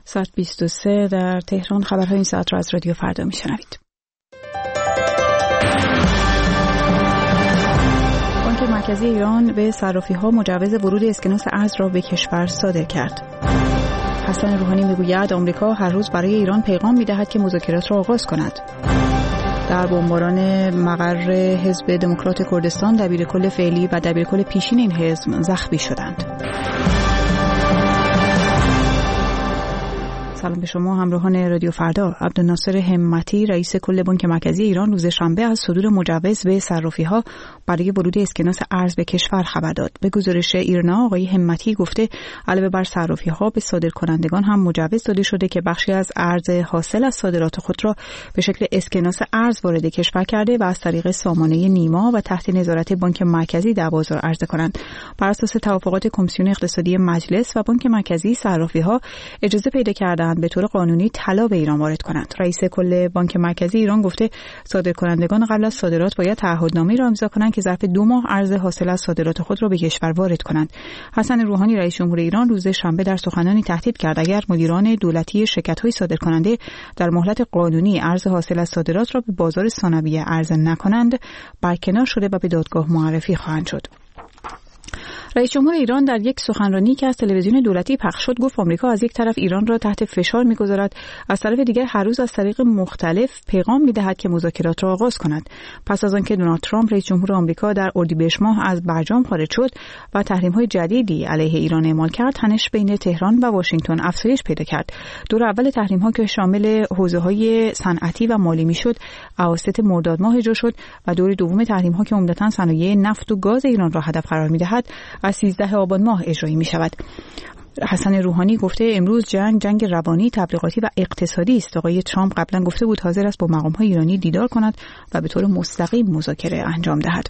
ساعت 23 در تهران. خبرهای این ساعت را از رادیو فردا میشنوید. بانک مرکزی ایران به صرافی‌ها مجوز ورود اسکناس ارز را به کشور صادر کرد. حسن روحانی میگوید آمریکا هر روز برای ایران پیغام می‌دهد که مذاکرات را آغاز کند. در بمباران مقر حزب دموکرات کردستان دبیرکل فعلی و دبیرکل پیشین این حزب زخمی شدند. سلام به شما همراهان رادیو فردا. عبدالناصر همتی رئیس کل بانک مرکزی ایران روز شنبه از صدور مجوز به صرافی‌ها برای ورود اسکناس ارز به کشور خبر داد. به گزارش ایرنا آقای همتی گفته علاوه بر صرافی‌ها به صادرکنندگان هم مجوز داده شده که بخشی از ارز حاصل از صادرات خود را به شکل اسکناس ارز وارد کشور کرده و از طریق سامانه نیما و تحت نظارت بانک مرکزی در بازار عرضه کنند. بر اساس توافقات کمیسیون اقتصادی مجلس و بانک مرکزی صرافی‌ها اجازه پیدا کردند به طور قانونی طلا به ایران وارد کنند. رئیس کل بانک مرکزی ایران گفته صادرکنندگان قبل از صادرات باید تعهدنامه‌ای را امضا کنند که ظرف 2 ماه ارز حاصل از صادرات خود را به کشور وارد کنند. حسن روحانی رئیس جمهور ایران روز شنبه در سخنرانی تهدید کرد اگر مدیران دولتی شرکت‌های صادرکننده در مهلت قانونی ارز حاصل از صادرات را به بازار ثانویه عرضه نکنند برکنار شده و به دادگاه معرفی خواهند شد. رئیس جمهور ایران در یک سخنرانی که از تلویزیون دولتی پخش شد گفت آمریکا از یک طرف ایران را تحت فشار می‌گذارد، از طرف دیگر هر روز از طریق مختلف پیغام می‌دهد که مذاکرات را آغاز کنند. پس از آنکه دونالد ترامپ رئیس جمهور آمریکا در اردیبهشت ماه از برجام خارج شد و تحریم‌های جدیدی علیه ایران اعمال کرد، تنش بین تهران و واشنگتن افزایش پیدا کرد. دور اول تحریم‌ها که شامل حوزه‌های صنعتی و مالی می‌شد، اواسط مرداد ماه اجرا شد و دور دوم تحریم‌ها که عمدتاً صنایع نفت و گاز ایران را هدف قرار می‌دهد، از 13 آبان ماه اجرایی می شود. حسن روحانی گفته امروز جنگ روانی، تبلیغاتی و اقتصادی است. آقای ترامپ قبلا گفته بود حاضر است با مقام‌های ایرانی دیدار کند و به طور مستقیم مذاکره انجام دهد.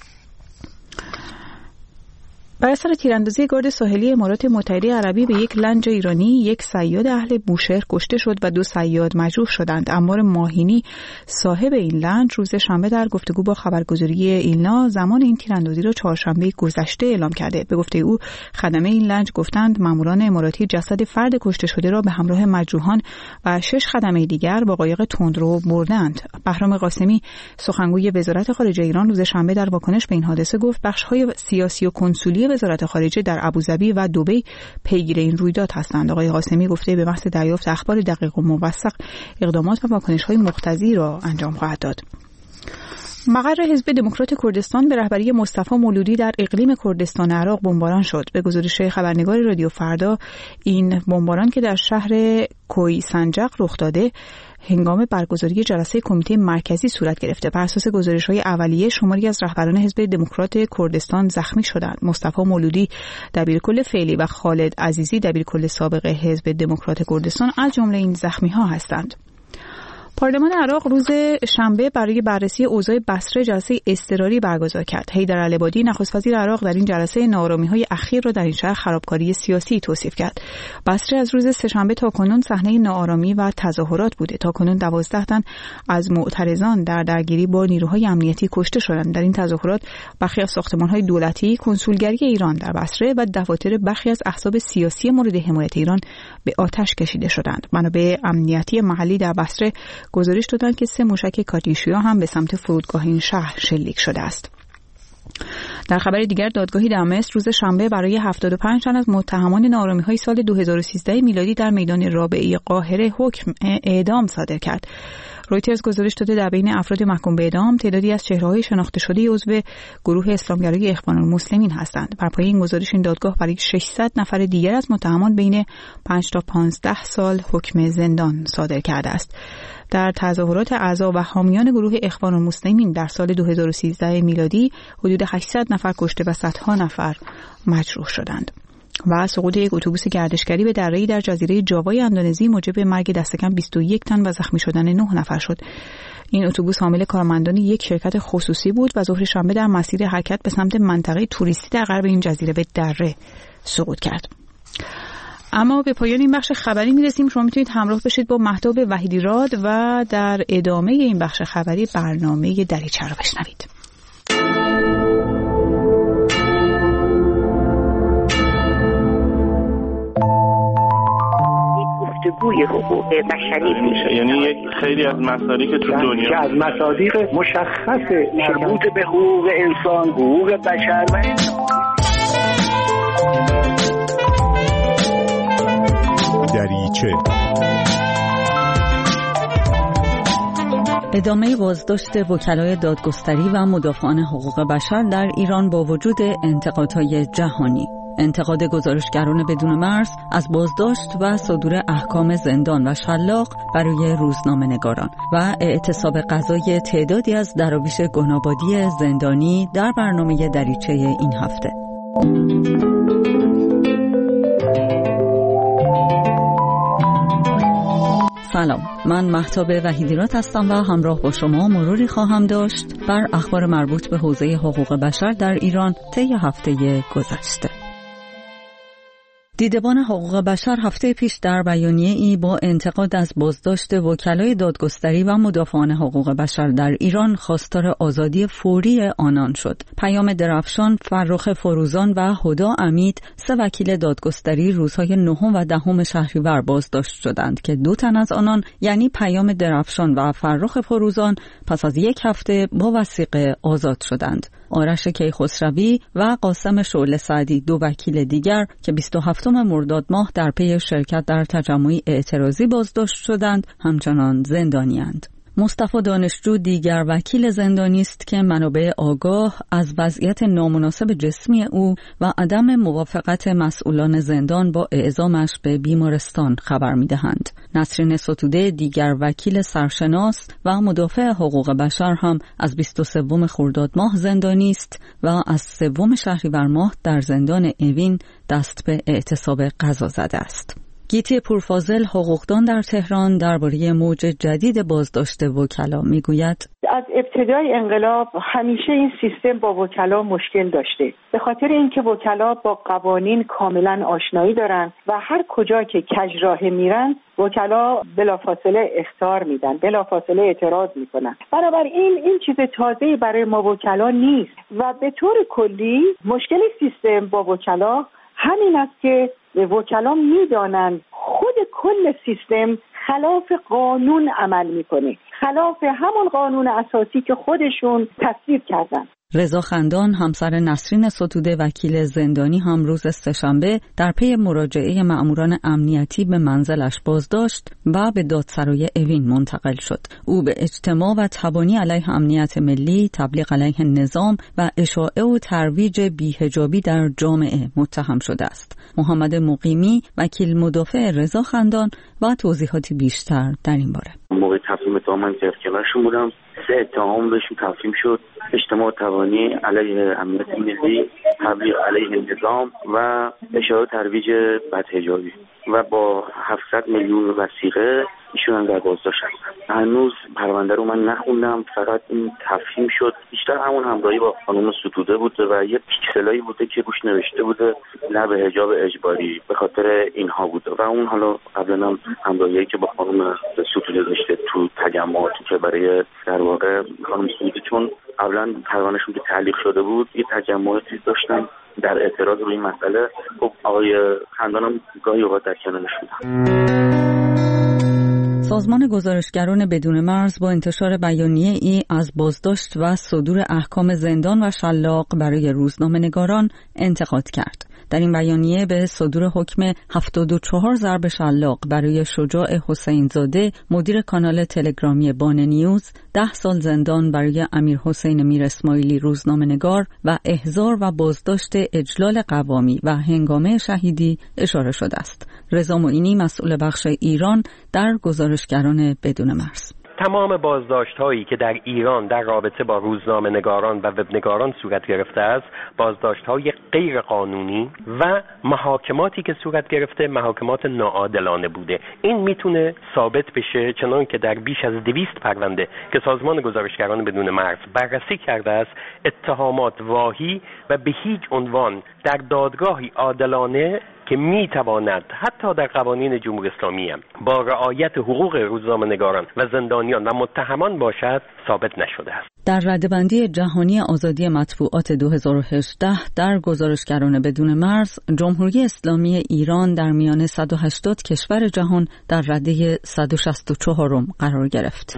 بر اثر تیراندازی گارد ساحلی امارات متحده عربی به یک لنج ایرانی، یک صیاد اهل بوشهر کشته شد و 2 صیاد مجروح شدند. عمار ماهینی صاحب این لنج روز شنبه در گفتگو با خبرگزاری ایلنا زمان این تیراندازی را چهارشنبه گذشته اعلام کرده. به گفته او خدمه این لنج گفتند ماموران اماراتی جسد فرد کشته شده را به همراه مجروحان و 6 خدمه دیگر با قایق تندرو بردند. بهرام قاسمی سخنگوی وزارت خارجه ایران روز شنبه در واکنش به این حادثه گفت بخش‌های سیاسی و کنسولی وزارت خارجه در ابوظبی و دبی پیگیر این رویداد هستند. آقای قاسمی گفته به محض دریافت اخبار دقیق و موثق اقدامات و واکنش‌های مقتضی را انجام خواهد داد. مقر حزب دموکرات کردستان به رهبری مصطفی مولودی در اقلیم کردستان عراق بمباران شد. به گزارش خبرنگار رادیو فردا این بمباران که در شهر کوی سنجق رخ داده هنگام برگزاری جلسه کمیته مرکزی صورت گرفته. بر اساس گزارش‌های اولیه شماری از رهبران حزب دموکرات کردستان زخمی شدند. مصطفی مولودی دبیرکل فعلی و خالد عزیزی دبیرکل سابق حزب دموکرات کردستان از جمله این زخمی‌ها هستند. پارلمان عراق روز شنبه برای بررسی اوضاع بصره جلسه اضطراری برگزار کرد. حیدر العبادی نخست وزیر عراق در این جلسه ناآرامی‌های اخیر را در این شهر خرابکاری سیاسی توصیف کرد. بصره از روز سه‌شنبه تاکنون صحنه ناآرامی و تظاهرات بوده. تاکنون 12 تن از معترضان در درگیری با نیروهای امنیتی کشته شدند. در این تظاهرات برخی از ساختمان‌های دولتی، کنسولگری ایران در بصره و دفاتر برخی از احزاب سیاسی مورد حمایت ایران به آتش کشیده شدند. منابع امنیتی محلی در بصره گزارش دادند که 3 موشک کاتیوشا هم به سمت فرودگاه این شهر شلیک شده است. در خبر دیگر دادگاهی در مصر روز شنبه برای 75 تن از متهمان ناآرامی‌های سال 2013 میلادی در میدان رابعه قاهره حکم اعدام صادر کرد. رویترز گزارش داده در بین افراد محکوم به اعدام تعدادی از چهره‌های شناخته شده عضو گروه اسلامگرای اخوان المسلمین هستند. بر پایه این گزارش این دادگاه برای 600 نفر دیگر از متهمان بین 5 تا 15 سال حکم زندان صادر کرده است. در تظاهرات اعضا و حامیان گروه اخوان المسلمین در سال 2013 میلادی حدود 800 نفر کشته و صدها نفر مجروح شدند. و سقوط یک اتوبوس گردشگری به دره‌ای در جزیره جاوای اندونزی موجب مرگ دست کم 21 تن و زخمی شدن 9 نفر شد. این اتوبوس حامل کارمندان یک شرکت خصوصی بود و ظهر شنبه در مسیر حرکت به سمت منطقه توریستی در غرب این جزیره به دره سقوط کرد. اما به پایان این بخش خبری میرسیم. شما میتونید همراه بشید با مهتاب وحیدی‌راد و در ادامه این بخش خبری برنامه دریچه رو بشنوید. گفتگوی حقوق بشری میشه. یعنی یک خیلی از مصادیق که تو دنیا که از مصادیق مشخص مربوط به حقوق انسان، حقوق بشر و دریچه. ادامه بازداشت وکلای دادگستری و مدافعان حقوق بشر در ایران با وجود انتقادهای جهانی. انتقاد گزارشگران بدون مرز از بازداشت و صدور احکام زندان و شلاق برای روزنامه‌نگاران و اعتصاب قضای تعدادی از دراویش گنابادی زندانی در برنامه دریچه این هفته. سلام، من مهتاب وحیدیرات هستم و همراه با شما مروری خواهم داشت بر اخبار مربوط به حوزه حقوق بشر در ایران طی هفته گذشته. دیدبان حقوق بشر هفته پیش در بیانیه‌ای با انتقاد از بازداشت وکلای دادگستری و مدافعان حقوق بشر در ایران خواستار آزادی فوری آنان شد. پیام درفشان، فرخ فروزان و هدا امید، سه وکیل دادگستری روزهای 9 و 10 شهریور بازداشت شدند که 2 تن از آنان یعنی پیام درفشان و فرخ فروزان پس از 1 هفته با وثیقه آزاد شدند. آرش کیخسروی و قاسم شعله سعدی، 2 وکیل دیگر که 27 مرداد ماه در پی شرکت در تجمعی اعتراضی بازداشت شدند، همچنان زندانی‌اند. مصطفی دانشجو دیگر وکیل زندانی است که منابع آگاه از وضعیت نامناسب جسمی او و عدم موافقت مسئولان زندان با اعزامش به بیمارستان خبر می‌دهند. نسرین ستوده دیگر وکیل سرشناس و مدافع حقوق بشر هم از 23 خرداد ماه زندانی است و از 3 شهریور ماه در زندان اوین دست به اعتصاب قضا زده است. گیتی پورفاضل، حقوقدان در تهران، درباره موج جدید بازداشت وکلا میگوید: از ابتدای انقلاب همیشه این سیستم با وکلا مشکل داشته، به خاطر اینکه وکلا با قوانین کاملا آشنایی دارن و هر کجا که کج راه میرن وکلا بلافاصله اخطار میدن، بلافاصله اعتراض میکنن. بنابراین این چیز تازه‌ای برای ما وکلا نیست و به طور کلی مشکل سیستم با وکلا همین است که وکلا میدانند خود کل سیستم خلاف قانون عمل میکنه، خلاف همون قانون اساسی که خودشون تصویب کردن. رضا خندان، همسر نسرین ستوده وکیل زندانی، هم روز سه‌شنبه در پی مراجعه مأموران امنیتی به منزلش بازداشت و به دادسرای اوین منتقل شد. او به اجتماع و تبانی علیه امنیت ملی، تبلیغ علیه نظام و اشاعه و ترویج بی‌حجابی در جامعه متهم شده است. محمد مقیمی، وکیل مدافع رضا خندان، و توضیحاتی بیشتر در این باره. موقع تفهیم اتهام من کنارشون بودم، 3 اتهام بهشون تفهیم شد: اجتماع تبانی علیه امنیت ملی، تبلیغ علیه نظام و اشاعه ترویج بدحجابی و با 700 میلیون وثیقه ایشون هم در بازداشت هستن. هنوز پرونده رو من نخوندم، فقط این تفهیم شد. بیشتر همون همراهی با خانم ستوده بود و یه پیکسلایی بوده که روش نوشته بوده نه به حجاب اجباری، به خاطر اینها بوده و اون حالا قبلا هم همراهی که با خانم ستوده داشته تو تجمعاتی که برای در واقع خانم ستوده، چون قبلا پروندهشون که تعلیق شده بود، یه تجمعاتی داشتن در اعتراض روی این مسئله. خب آقای خندانم گاهی اوقات در کنارش بودن. سازمان گزارشگران بدون مرز با انتشار بیانیه‌ای از بازداشت و صدور احکام زندان و شلاق برای روزنامه‌نگاران انتقاد کرد. در این بیانیه به صدور حکم 74 ضرب شلاق برای شجاع حسین زاده، مدیر کانال تلگرامی بان نیوز، 10 سال زندان برای امیر حسین میر اسماعیلی روزنامه‌نگار و احضار و بازداشت اجلال قوامی و هنگامه شهیدی اشاره شده است. رضا معینی، مسئول بخش ایران در گزارشگران بدون مرز: تمام بازداشت‌هایی که در ایران در رابطه با روزنامه‌نگاران و وبنگاران صورت گرفته است، بازداشت‌های غیر قانونی و محاکماتی که صورت گرفته محاکمات ناعادلانه بوده. این میتونه ثابت بشه، چنان که در بیش از 200 پرونده که سازمان گزارشگران بدون مرز بررسی کرده است، اتهامات واهی و به هیچ عنوان در دادگاهی عادلانه که میتواند حتی در قوانین جمهوری اسلامی هم با رعایت حقوق روزنامه‌نگاران و زندانیان و متهمان باشد ثابت نشده است. در رده‌بندی جهانی آزادی مطبوعات 2018 در گزارشگران بدون مرز، جمهوری اسلامی ایران در میان 180 کشور جهان در رده 164 قرار گرفت.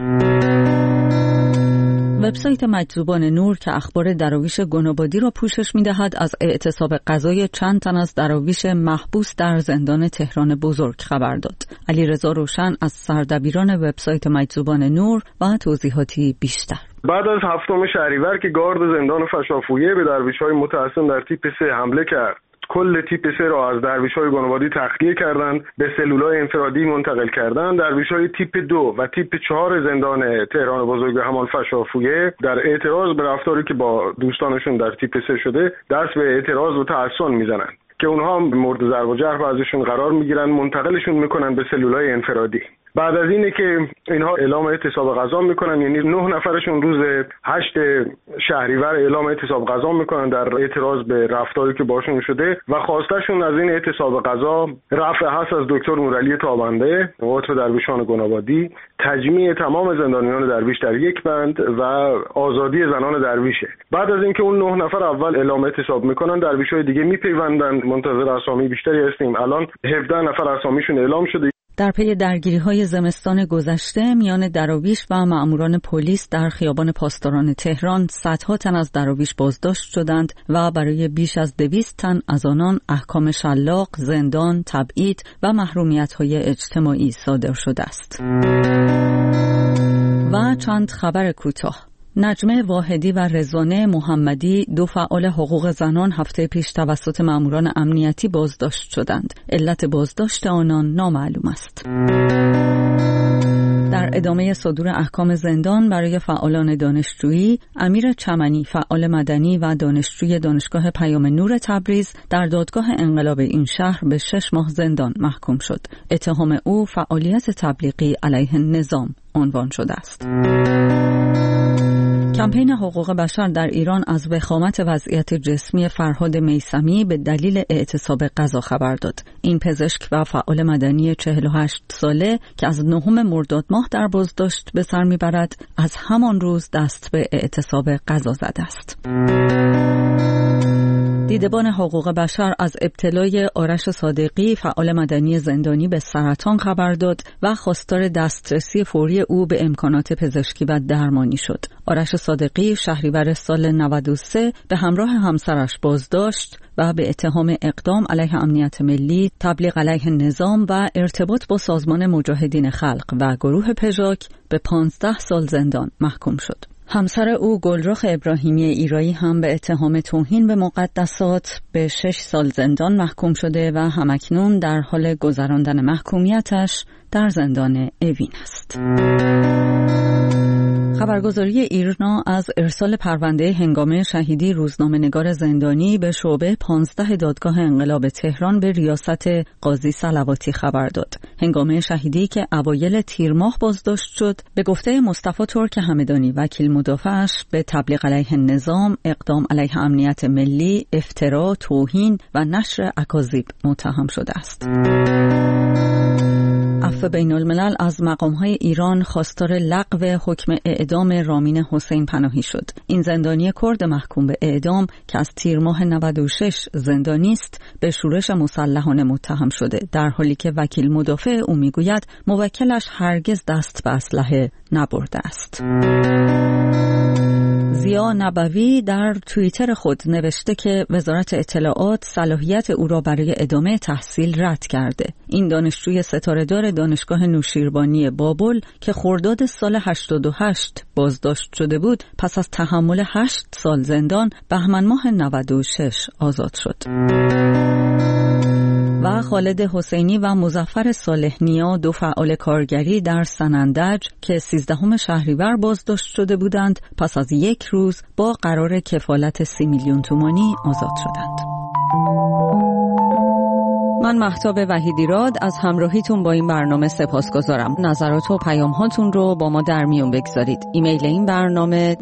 وبسایت مجذوبان نور که اخبار دراویش گنابادی را پوشش می‌دهد، از اعتصاب غذای چند تن از دراویش محبوس در زندان تهران بزرگ خبر داد. علیرضا روشن از سردبیران وبسایت مجذوبان نور و توضیحاتی بیشتر. بعد از 7 شهریور که گارد زندان فشافویه به درویش‌های متعصب در تیپ 3 حمله کرد، کل تیپ 3 را از درویش‌های گنابادی تخلیه کردند، به سلول‌های انفرادی منتقل کردند. درویش‌های تیپ 2 و تیپ 4 زندان تهران بزرگ همان فشافویه در اعتراض به رفتاری که با دوستانشون در تیپ 3 شده دست به اعتراض و تحصن میزنند که اونها مورد ضرب و جرح ازشون قرار میگیرن، منتقلشون میکنن به سلول‌های انفرادی. بعد از اینه که اینها اعلام اعتصاب غذا میکنن، یعنی 9 نفرشون روز 8 شهریور اعلام اعتصاب غذا میکنن در اعتراض به رفتاری که باشون شده و خواستشون از این اعتصاب غذا رفع هست از دکتر نورعلی تابنده عضو درویشان گنابادی، تجمیع تمام زندانیان درویش در یک بند و آزادی زنان درویشه. بعد از اینکه اون 9 نفر اول اعلام اعتصاب میکنن، درویشای دیگه میپیوندن. منتظر اسامی بیشتری هستیم. الان 17 نفر اسامیشون اعلام شده. در پی درگیری‌های زمستان گذشته میان دراویش و مأموران پلیس در خیابان پاسداران تهران، صدها تن از دراویش بازداشت شدند و برای بیش از 200 تن از آنان احکام شلاق، زندان، تبعید و محرومیت‌های اجتماعی صادر شده است. و چند خبر کوتاه. نجمه واحدی و رضوانه محمدی، 2 فعال حقوق زنان، هفته پیش توسط مأموران امنیتی بازداشت شدند. علت بازداشت آنان نامعلوم است. در ادامه صدور احکام زندان برای فعالان دانشجویی، امیر چمنی، فعال مدنی و دانشجوی دانشگاه پیام نور تبریز، در دادگاه انقلاب این شهر به 6 ماه زندان محکوم شد. اتهام او فعالیت تبلیغی علیه نظام عنوان شده است. کمپین حقوق بشر در ایران از وخامت وضعیت جسمی فرهاد میثمی به دلیل اعتصاب غذا خبر داد. این پزشک و فعال مدنی 48 ساله که از 9 مرداد ماه در بازداشت به سر میبرد، از همان روز دست به اعتصاب غذا زده است. دیدبان حقوق بشر از ابتلای آرش صادقی، فعال مدنی زندانی، به سرطان خبر داد و خواستار دسترسی فوری او به امکانات پزشکی و درمانی شد. آرش صادقی شهریور سال 93 به همراه همسرش بازداشت و به اتهام اقدام علیه امنیت ملی، تبلیغ علیه نظام و ارتباط با سازمان مجاهدین خلق و گروه پژاک به 15 سال زندان محکوم شد. همسر او گلرخ ابراهیمی ایرایی هم به اتهام توهین به مقدسات به 6 سال زندان محکوم شده و همکنون در حال گذراندن محکومیتش در زندان اوین است. خبرگزاری ایرنا از ارسال پرونده هنگامه شهیدی روزنامه‌نگار زندانی به شعبه 15 دادگاه انقلاب تهران به ریاست قاضی صلواتی خبر داد. هنگامه شهیدی که اوایل تیر ماه بازداشت شد، به گفته مصطفی ترک همدانی وکیل مدافعش، به تبلیغ علیه نظام، اقدام علیه امنیت ملی، افترا، توهین و نشر اکاذیب متهم شده است. عفو بین الملل از مقام‌های ایران خواستار لغو حکم اعدام رامین حسین پناهی شد. این زندانی کرد محکوم به اعدام که از تیر ماه 96 زندانی است، به شورش مسلحانه متهم شده، در حالی که وکیل مدافع او میگوید موکلش هرگز دست به اسلحه نبرده است. زیا نبوی در توییتر خود نوشته که وزارت اطلاعات صلاحیت او را برای ادامه تحصیل رد کرده. این دانشجوی ستاره‌دار دانشگاه نوشیروانی بابل که خرداد سال 88 بازداشت شده بود، پس از تحمل 8 سال زندان بهمن ماه 96 آزاد شد. و خالد حسینی و مظفر صالح نیا، 2 فعال کارگری در سنندج که 13 شهریور بازداشت شده بودند، پس از 1 روز با قرار کفالت 30 میلیون تومانی آزاد شدند. من مهتاب وحیدیراد از همراهیتون با این برنامه سپاسگزارم. نظرات و پیام‌هاتون رو با ما در میون بگذارید. ایمیل این برنامه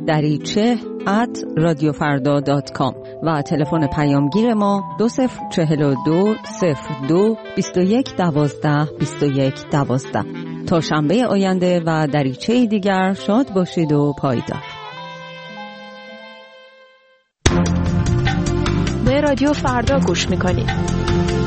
dariche@radiofarda.com و تلفن پیامگیر ما 2042 02 21 12 21 12. تا شنبه آینده و دریچه دیگر شاد باشید و پایدار. برنامه رادیو فردا گوش میکنید.